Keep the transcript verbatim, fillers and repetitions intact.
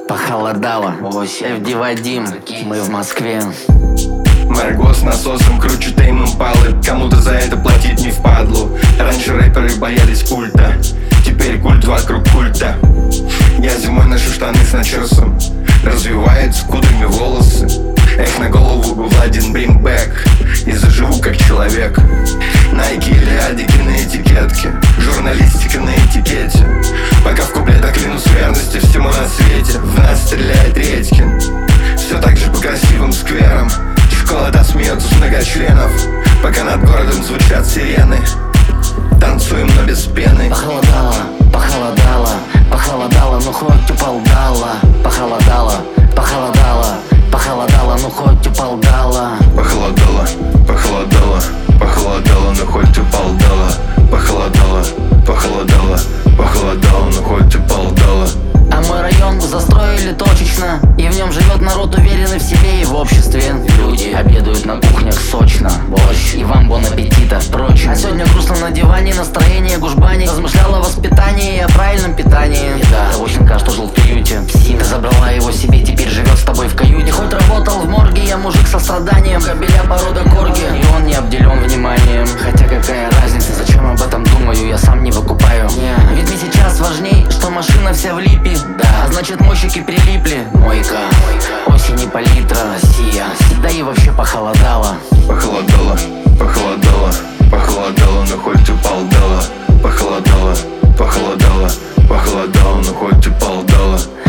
Похолодало, эф ди Вадим, мы в Москве. Марго с насосом круче Тейм Импалы. Кому-то за это платить не впадлу. Раньше рэперы боялись пульта, теперь культ вокруг культа. Я зимой ношу штаны с начесом, развиваются кудрями волосы. Эх, на голову был один бримбэк, и заживу как человек. Найки или адики на этикетке, журналистика на этикете. Пока в куплетах клянусь верности всему на свете. В нас стреляет Редькин, все так же по красивым скверам. Школа-то смеется с многочленов, пока над городом звучат сирены. Танцуем, но без пены. Похолодало, похолодало, похолодало, ну хоть уполдало. Похолодало, похолодало, похолодало, ну хоть уполдало. Похолодало, похолодало, похолодало, ну хоть уполдало. Похолодало, похолодало, похолодало, ну хоть уполдало. А мой район застроили точечно, и в нем живет народ, уверенный в себе и в обществе. Люди обедают на кухнях сочно, борщ, и вам бон аппетита, впрочем. А сегодня грустно на диване, настроение гужбани. Размышляла о воспитании и о правильном питании. Еда того щенка, что жил в приюте. Ты забрала его себе, теперь живет с тобой в каюте. Хоть работал в морге, я мужик со страданием. Кобеля порода корги, и он не обделен вниманием. Хотя какая разница, зачем об этом думаю, я сам не выкупаю. Не. Ведь мне сейчас важней, что машина вся в липе. Да, а значит мойщики прилипли. Мойка, осень и палитра, Россия. Да и вообще похолодало. Похолодало, похолодало, похолодало, ну хоть уполдало. Похолодало, похолодало, похолодало, ну хоть уполдало.